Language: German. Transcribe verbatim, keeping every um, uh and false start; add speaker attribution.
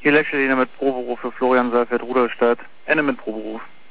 Speaker 1: Hier Lechliner mit Proberuf für Florian Seifert, Rudolstadt. Ende mit Proberuf.